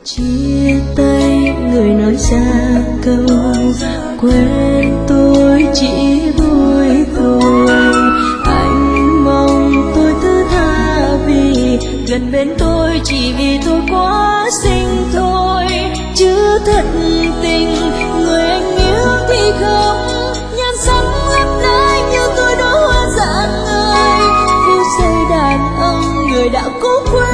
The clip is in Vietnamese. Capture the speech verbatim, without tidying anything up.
Chia tay người nói ra câu quên tôi chỉ vui thôi. Anh mong tôi thứ tha vì gần bên tôi chỉ vì tôi quá xinh thôi. Chứ thật tình người anh yêu thì không nhan sắc lấp lánh như tôi đóa hoa rạng ngời. Yêu say đàn ông người đã cố quên